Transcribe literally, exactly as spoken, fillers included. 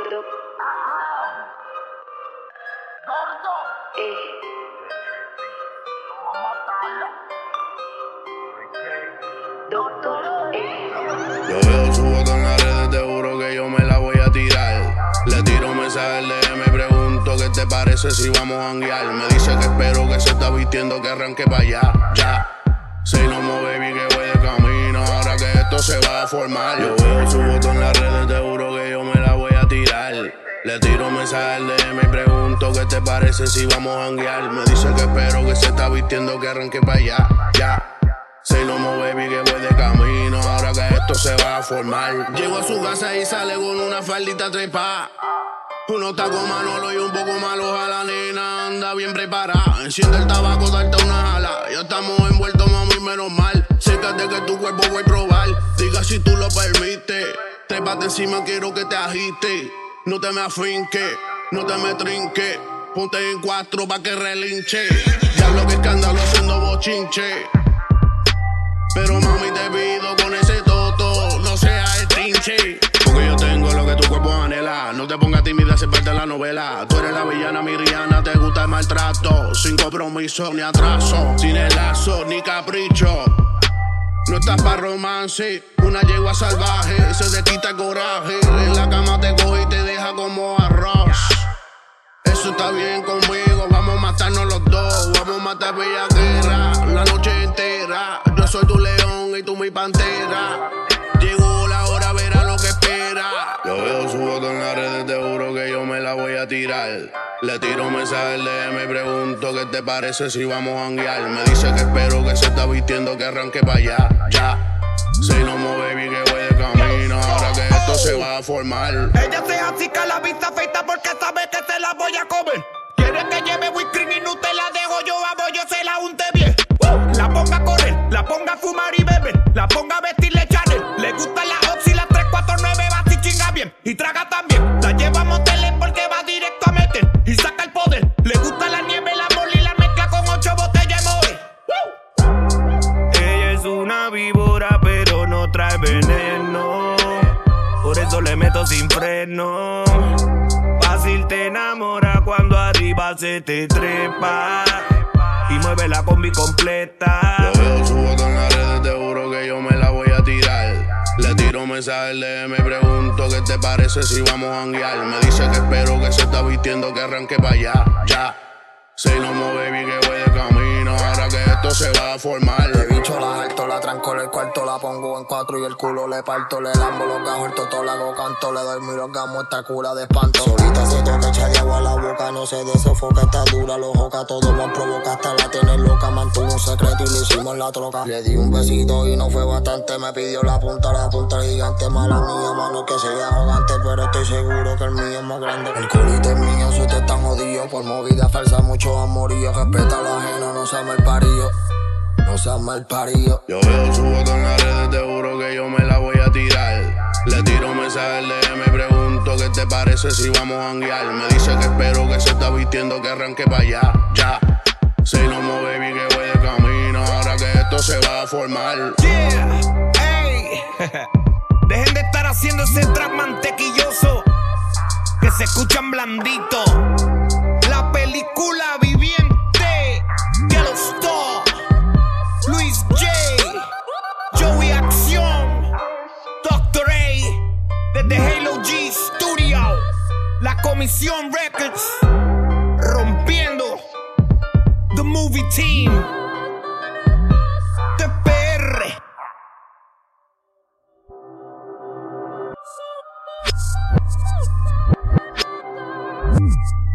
Gordo. Gordo. Eh. Doctor. Eh. Yo veo su foto en las redes, te juro que yo me la voy a tirar. Le tiro mensaje al D M, me pregunto qué te parece si vamos a janguear. Me dice que espero que se está vistiendo, que arranque para allá, ya. Si no me baby que voy de camino, ahora que esto se va a formar. Yo veo su foto en las redes, te juro que yo me la voy a tirar. Le tiro mensaje al D M, me pregunto qué te parece si vamos a janguear. Me dice que espero que se está vistiendo, que arranque para allá, ya. Si no me baby que voy de camino, ahora que esto se va a formar. Llego a su casa y sale con una faldita trepa. Unos tacos Manolo y un poco malo a la nena, anda bien preparada. Enciende el tabaco, darte una jala. Ya estamos envueltos, mami, menos mal. Sécate que tu cuerpo voy a probar. Diga si tú lo permites. Trépate encima, quiero que te agite. No te me afinque, no te me trinque. Ponte en cuatro pa' que relinche. Diablo que escándalo haciendo bochinche. Pero mami te pido con ese toto, no seas estinche. Porque yo tengo lo que tu cuerpo anhela. No te pongas tímida, hace parte de la novela. Tú eres la villana, mi Rihanna, te gusta el maltrato. Sin compromiso ni atraso, sin el lazo ni capricho. No estás pa' romance, una yegua salvaje. Se te quita el coraje, en la cama te coge y te deja como arroz. Eso está bien conmigo, vamos a matarnos los dos. Vamos a matar bella guerra, la noche entera. Yo soy tu león y tú mi pantera. Llegó la hora, verá lo que espera. Yo veo su foto en las redes, te juro que yo me la voy a tirar. Le tiro mensaje al D M, me pregunto qué te parece si vamos a janguear. Me dice que espero que se está vistiendo, que arranque para allá, ya. Si no me baby que voy de camino, ahora que esto se va a formar. Ella se acica la vista feita porque sabe que se la voy a comer. Quiere que lleve whipped cream y Nutella, dejo yo a bollo, se la unte bien. La ponga a correr, la ponga a fumar y beber, la ponga a vestirle Chanel. Le gusta la Oxy, la tres cuatro nueve, va si chinga bien y traga también. La lleva a moteles porque va directo a meter y saca el poder. Le gusta la nieve, la moli, la mezcla con ocho botellas de Moe. Ella es una víbora pero no trae veneno, por eso le meto sin freno. Fácil te enamora cuando arriba se te trepa y mueve la combi completa. Yo veo su foto en las redes, te juro que yo me la voy a tirar. Le tiro mensaje al D M, me pregunto qué te parece si vamos a janguear. Me dice que espero que se está vistiendo, que arranque para allá, ya. Si no me baby que voy de camino, ahora que esto se va a formar. De bicho la alto, la tranco en el cuarto, la pongo en cuatro y el culo le parto. Le lambo los gajos, el toto la hago canto, le doy mi orgasmo, esta cura de espanto. Solita se toca, echa de agua a la boca, no se desofoca, está dura, los joca, todo me provoca, hasta la tiene loca. Mantuvo un secreto y le hicimos la troca. Le di un besito y no fue bastante, me pidió la punta, la punta gigante. Mala mía, mano, que sea arrogante, pero estoy seguro que el mío es más grande. El culito es mío, si usted está jodido, por movida falsa, mucho amorío. Respeta a lo ajeno, no sea mal parido, no sea mal parido. Yo veo su foto en las redes, te juro que yo me la voy a tirar. Le tiro mensaje al D M, me pregunto qué te parece si vamos a janguear. Me dice que espero que se está vistiendo, que arranque para allá, ya. Si no me baby que voy de camino, ahora que esto se va a formar. Yeah, ey. Dejen de estar haciendo ese trap mantequilloso que se escuchan blandito. La película viviente, Yellowstone, Luis J, Joey Acción, Doctor A, desde Halo G Studio, La Comisión Records, rompiendo, The Movie Team, T P R.